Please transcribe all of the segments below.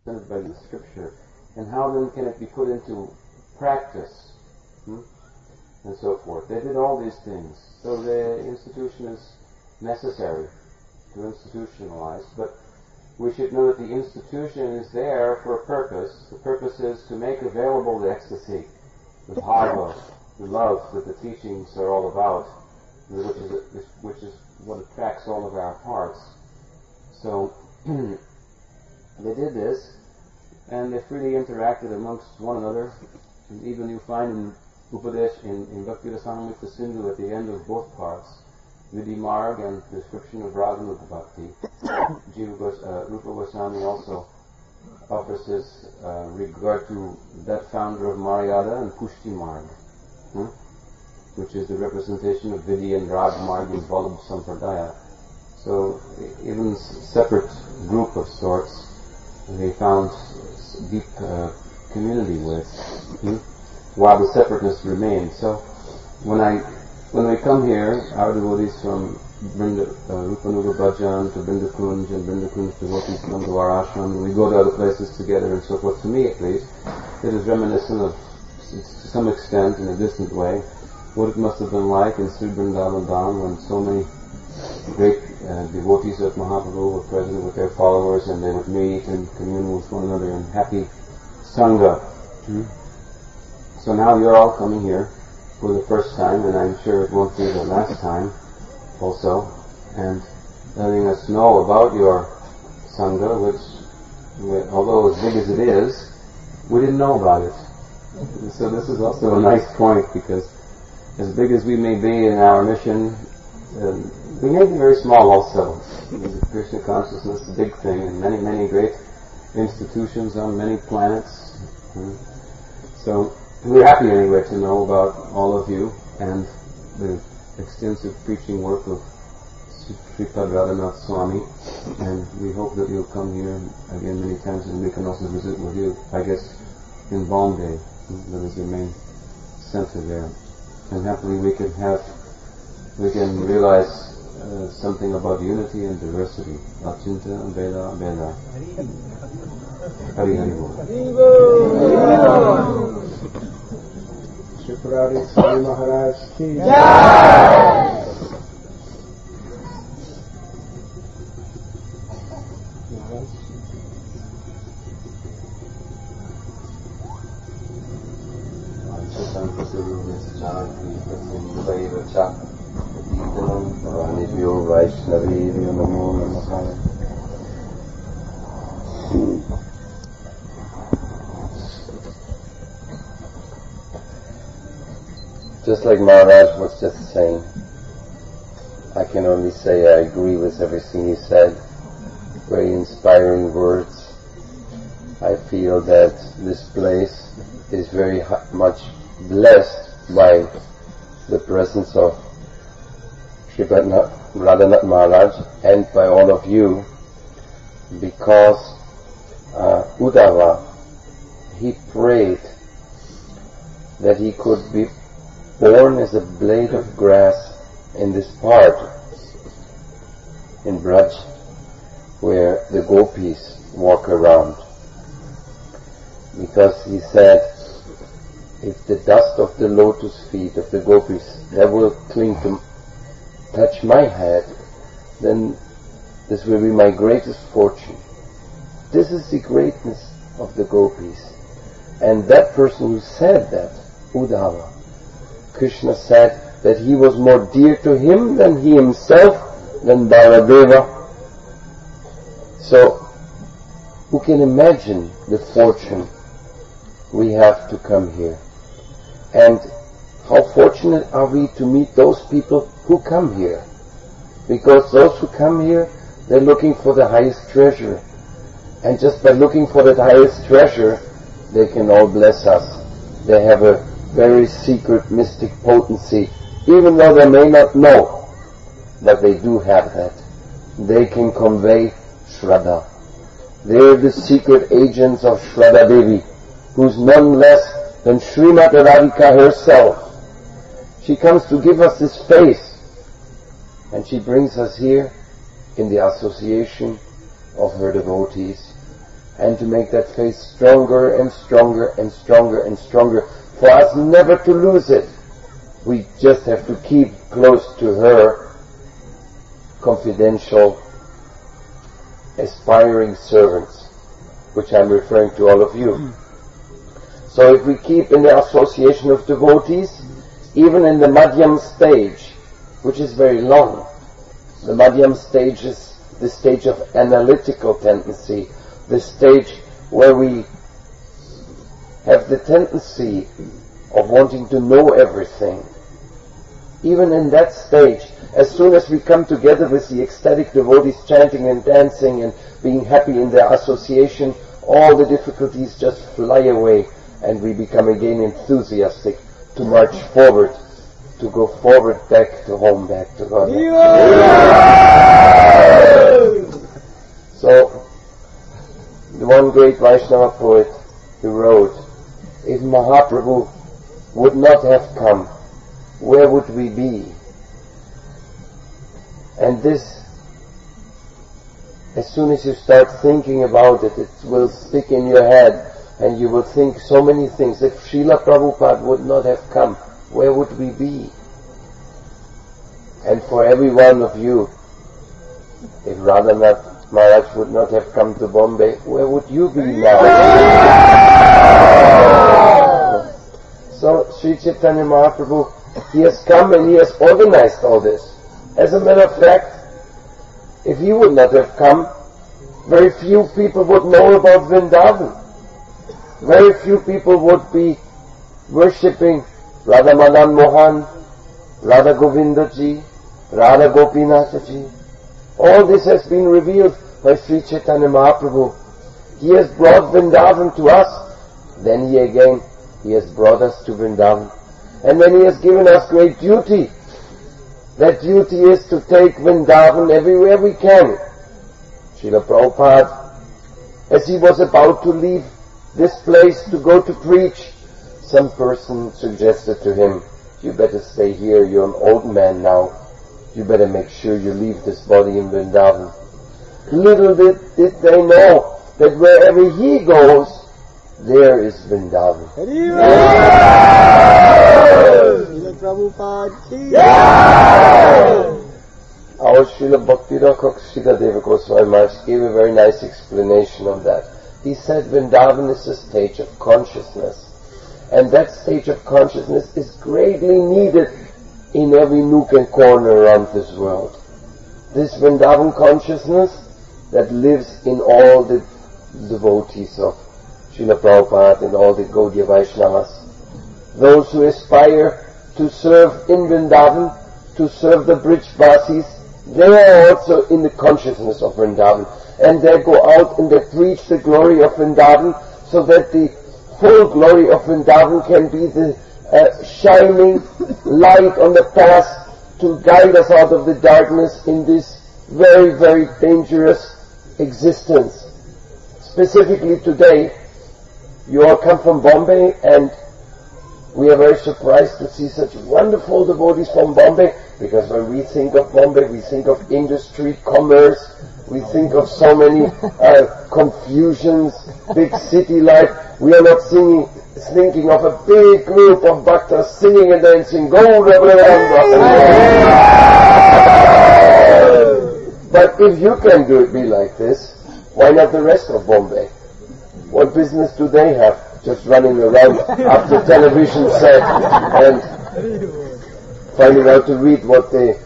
represented by the scripture, and how then can it be put into practice, and so forth. They did all these things. So the institution is necessary to institutionalize, but we should know that the institution is there for a purpose. The purpose is to make available the ecstasy, the bhava, the love that the teachings are all about, which is what attracts all of our hearts. So they did this, and they freely interacted amongst one another. And even you find in Upadesh, in Bhakti Rasamrita Sindhu, at the end of both parts, Vidhi Marg and description of Raganuga Bhakti, Rupa Goswami also offers his regard to that founder of Maryada and Pushti Marg, which is the representation of Vidhi and Rag Marg in Vallabh Sampradaya. So even separate group of sorts, they found deep community with, while the separateness remained. So when we come here, our devotees from Rupanuga Bhajan to Brinda Kunj, and Brinda Kunj devotees come to our ashram, and we go to other places together and so forth. To me, at least, it is reminiscent of, to some extent, in a distant way, what it must have been like in Sri Vrindavan Dham when so many great devotees of Mahaprabhu were present with their followers, and they would meet and commune with one another in happy sangha. So now you're all coming here for the first time, and I'm sure it won't be the last time also, and letting us know about your sangha, which, although as big as it is, we didn't know about it. So this is also a nice point, because as big as we may be in our mission, we may be very small also. Krishna consciousness is a big thing, and many, many great institutions on many planets. So we're happy anyway to know about all of you and the extensive preaching work of Sripad Radhanath Swami, and we hope that you'll come here again many times, and we can also visit with you, I guess, in Bombay. That is your main center there. And happily we can realize something about unity and diversity. Achinta Veda Veda. Hari Hari Bol. Shri Swami Maharaj ki Jai. Vaishnavir Namo Namaha. Just like Maharaj was just saying, I can only say I agree with everything he said. Very inspiring words. I feel that this place is very much blessed by the presence of Sripad Radhanath Maharaj and by all of you, because Uddhava, he prayed that he could be born as a blade of grass in this part, in Braj, where the gopis walk around. Because he said, if the dust of the lotus feet of the gopis that will cling to touch my head, then this will be my greatest fortune. This is the greatness of the gopis. And that person who said that, Uddhava, Krishna said that he was more dear to him than he himself, than Baladeva. So, who can imagine the fortune we have to come here? And how fortunate are we to meet those people who come here? Because those who come here, they're looking for the highest treasure. And just by looking for that highest treasure, they can all bless us. They have a very secret mystic potency, even though they may not know, but they do have that. They can convey Shraddha. They're the secret agents of Shraddha Devi, who's none less than Srimati Radhika herself. She comes to give us this face, and she brings us here in the association of her devotees. and to make that faith stronger and stronger and stronger and stronger, for us never to lose it. We just have to keep close to her, confidential, aspiring servants, which I'm referring to all of you. So if we keep in the association of devotees, even in the Madhyam stage, which is very long, the Madhyam stage is the stage of analytical tendency, the stage where we have the tendency of wanting to know everything. Even in that stage, as soon as we come together with the ecstatic devotees chanting and dancing and being happy in their association, all the difficulties just fly away and we become again enthusiastic to march forward, to go forward back to home, back to God. So, the one great Vaishnava poet who wrote, if Mahaprabhu would not have come, where would we be? And this, as soon as you start thinking about it, it will stick in your head and you will think so many things. If Srila Prabhupada would not have come, where would we be? And for every one of you, if Radhanath Maharaj would not have come to Bombay, where would you be now? So Sri Chaitanya Mahaprabhu, he has come and he has organized all this. As a matter of fact, if he would not have come, very few people would know about Vrindavan. Very few people would be worshipping Radha Madan Mohan, Radha Govinda Ji, Radha Gopinath Ji. All this has been revealed by Sri Chaitanya Mahaprabhu. He has brought Vrindavan to us. Then he has brought us to Vrindavan. And then he has given us great duty. That duty is to take Vrindavan everywhere we can. Srila Prabhupada, as he was about to leave this place to go to preach, some person suggested to him, you better stay here, you're an old man now. You better make sure you leave this body in Vrindavan. Little did they know that wherever he goes, there is Vrindavan. Our Srila Bhakti Rakshak Sridhar Goswami Maharaj gave a very nice explanation of that. He said Vrindavan is a stage of consciousness. And that stage of consciousness is greatly needed in every nook and corner around this world. This Vrindavan consciousness that lives in all the devotees of Srila Prabhupada and all the Gaudiya Vaishnavas. Those who aspire to serve in Vrindavan, to serve the Brijvasis, they are also in the consciousness of Vrindavan. And they go out and they preach the glory of Vrindavan so that the full glory of Vrindavan can be the shining light on the path to guide us out of the darkness in this very, very dangerous existence. Specifically today, you all come from Bombay and we are very surprised to see such wonderful devotees from Bombay, because when we think of Bombay, we think of industry, commerce, we think of so many confusions, big city life. We are not thinking of a big group of bhaktas singing and dancing. But if you can be like this, why not the rest of Bombay? What business do they have? Just running around after television set and finding out to read what the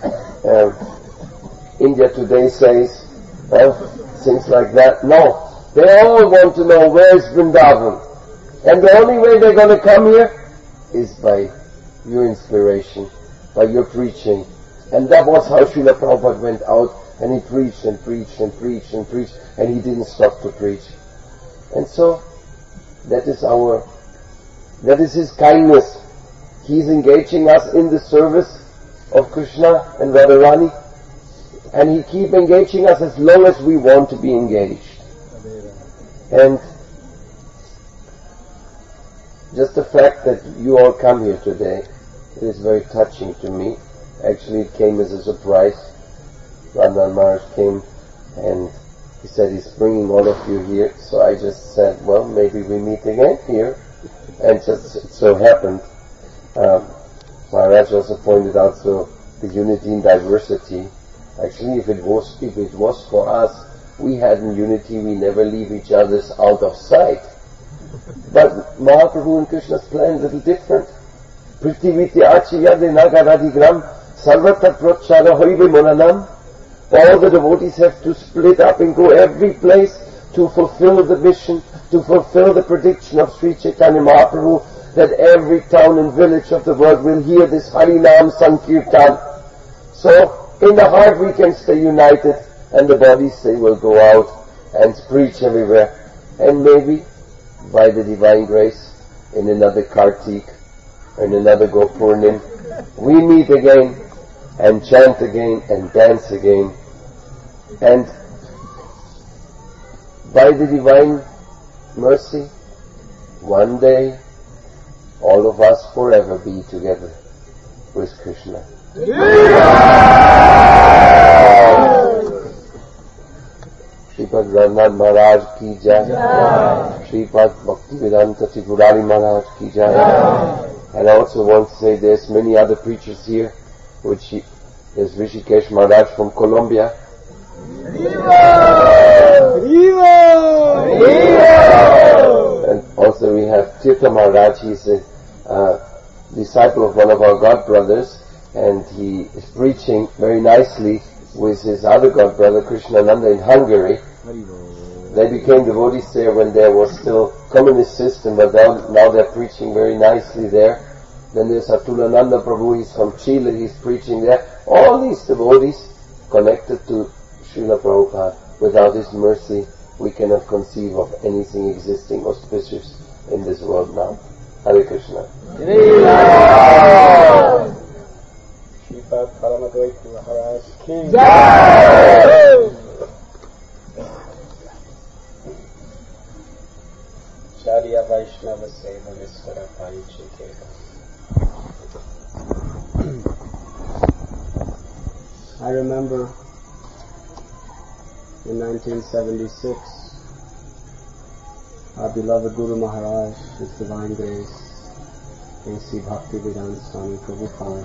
India Today says, things like that. No, they all want to know where is Vrindavan. And the only way they're going to come here is by your inspiration, by your preaching. And that was how Srila Prabhupada went out, and he preached and preached and preached and preached, and he didn't stop to preach. And so, that is his kindness. He's engaging us in the service of Krishna and Radharani, and he keeps engaging us as long as we want to be engaged. And just the fact that you all come here today, it is very touching to me. Actually, it came as a surprise. Radha Maharaj came and he said he's bringing all of you here. So I just said, well, maybe we meet again here. And just it so happened, Maharaj also pointed out, so the unity in diversity. Actually, if it was for us, we had in unity, we never leave each other's out of sight. But Mahaprabhu and Krishna's plan is a little different. Prithiviti achiyade nagaradigram sarvatat prachara hoive monanam. All the devotees have to split up and go every place to fulfill the mission, to fulfill the prediction of Sri Chaitanya Mahaprabhu, that every town and village of the world will hear this Harinam Sankirtan. So, in the heart we can stay united, and the bodies, they will go out and preach everywhere. And maybe, by the divine grace, in another Kartik, in another Gopurnim, we meet again, and chant again, and dance again. And by the divine mercy, one day, all of us forever be together with Krishna. Sripad Rangan Maharaj ki jai. Sripad Bhaktivedanta Tripurari Maharaj ki jai. And I also want to say there's many other preachers here, which there's Rishikesh Maharaj from Colombia. And also we have Tirtha Maharaj. He's a disciple of one of our God brothers, and he is preaching very nicely with his other God brother Krishnananda in Hungary. They became devotees there when there was still communist system, but now they're preaching very nicely there. Then there's Atulananda Prabhu, he's from Chile, he's preaching there. All these devotees connected to Srila Prabhupada. Without his mercy, we cannot conceive of anything existing auspicious in this world now. Hare Krishna. Sripad Paramagoiku Maharaj ki jai. Charya Vaishnava Seva Vistara Parichiteka. I remember in 1976, our beloved Guru Maharaj, His Divine Grace, A.C. Bhaktivedanta Swami Prabhupada,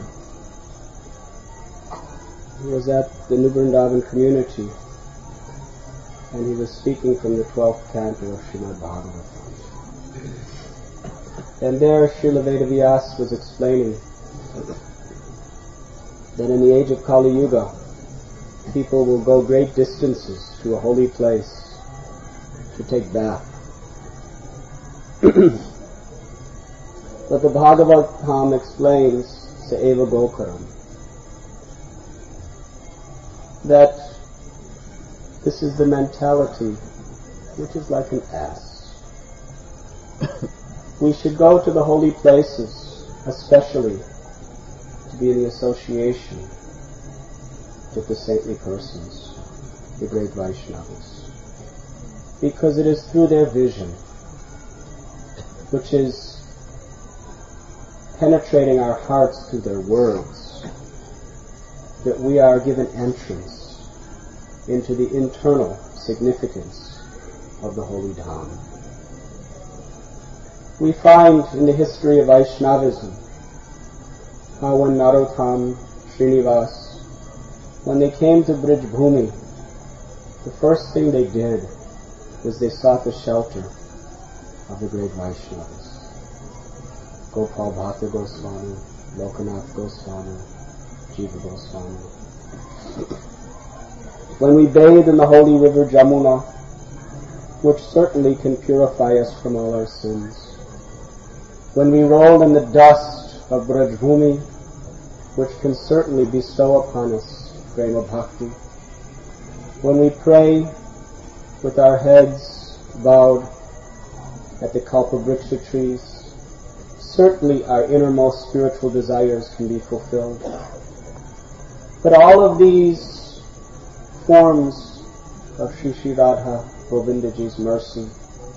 he was at the New Vrindavan community, and he was speaking from the 12th canto of Srimad Bhagavatam. And there Srila Vedavyas was explaining that in the age of Kali Yuga, people will go great distances to a holy place to take bath. But the Bhagavatam explains, Se'eva Gokaram, that this is the mentality which is like an ass. We should go to the holy places, especially to be in the association with the saintly persons, the great Vaishnavas. Because it is through their vision, which is penetrating our hearts through their words, that we are given entrance into the internal significance of the holy Dham. We find in the history of Vaishnavism how when Narottam, Srinivas, when they came to Brij Bhumi, the first thing they did was they sought the shelter of the great Vaishnavas. Gopal Bhatta Goswami, Lokanath Goswami, Jiva Goswami. When we bathe in the holy river Jamuna, which certainly can purify us from all our sins, when we roll in the dust of Braj Bhumi, which can certainly bestow upon us Prema Bhakti, when we pray with our heads bowed at the Kalpavriksha trees, certainly our innermost spiritual desires can be fulfilled. But all of these forms of Sri Sri Radha Govindaji's mercy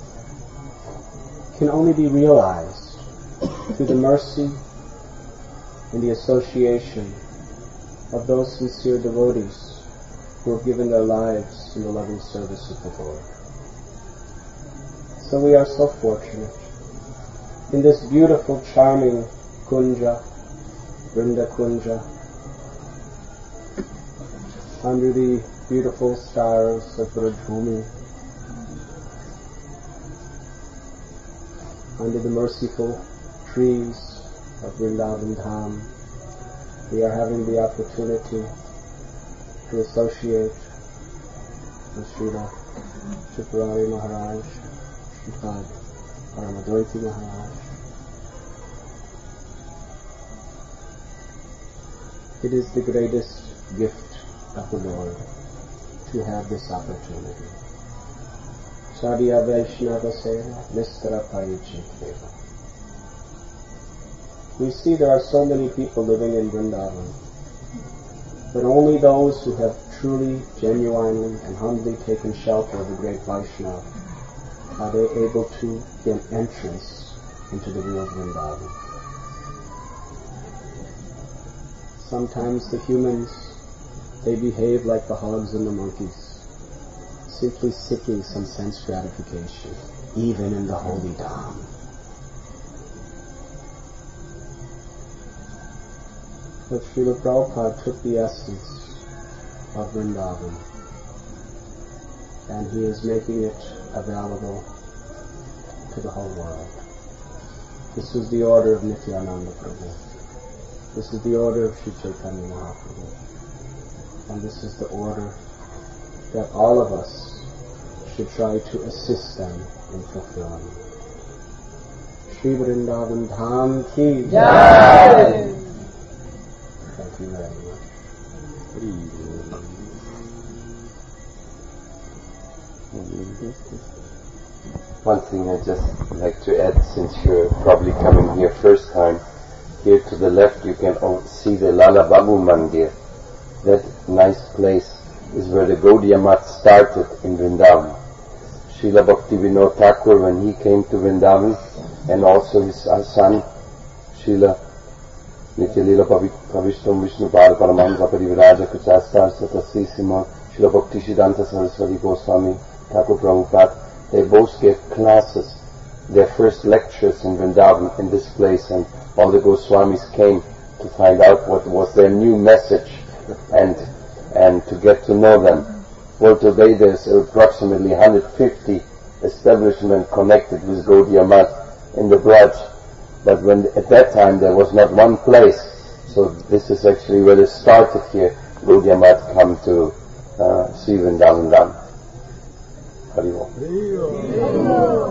can only be realized through the mercy and the association of those sincere devotees who have given their lives in the loving service of the Lord. So we are so fortunate. In this beautiful, charming Kunja, Vrinda Kunja, under the beautiful stars of Vrajbhumi, under the merciful trees of Vrindavan Dham, we are having the opportunity to associate with Srila Tripurari Maharaj, Sripad Paramadvaiti Maharaj. It is the greatest gift of the Lord to have this opportunity. Sadhya Vaishnava Seva Nistara Parichiteva. We see there are so many people living in Vrindavan, but only those who have truly, genuinely, and humbly taken shelter of the great Vaishnava are they able to gain entrance into the real Vrindavan. Sometimes the humans, they behave like the hogs and the monkeys, simply seeking some sense gratification, even in the holy Dham. But Srila Prabhupada took the essence of Vrindavan and he is making it available to the whole world. This is the order of Nityananda Prabhu. This is the order of Sri Chaitanya Mahaprabhu. And this is the order that all of us should try to assist them in fulfilling. Shri Vrindavan Dham ki Jai! Thank you very much. One thing I'd just like to add, since you're probably coming here first time, here to the left you can see the Lala Babu Mandir. That nice place is where the Gaudiya Math started in Vrindavan. Srila Bhaktivinoda Thakur, when he came to Vrindavan, and also his son, Srila Nityalila Pavishtam Vishnu Pada Paramahansa Pariviraja Kuchastar Satasisima, Srila Bhakti Siddhanta Saraswati Goswami Thakur Prabhupada, they both gave classes, their first lectures in Vrindavan in this place, and all the Goswamis came to find out what was their new message and to get to know them. Well, today there's approximately 150 establishments connected with Gaudiya Math in the Braj, but when at that time there was not one place, so this is actually where it started here. Gaudiya Math come to Sri Vrindavan Dham. Hari Bol.